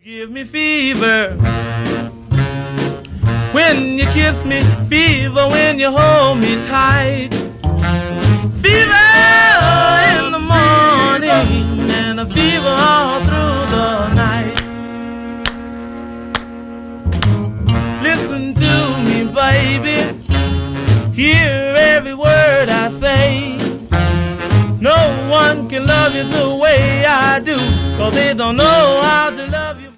Give me fever when you kiss me, fever when you hold me tight, fever in the morning and a fever all through the night. Listen to me, baby, hear every word I say. No one can love you the way I do, 'cause they don't know how to love you.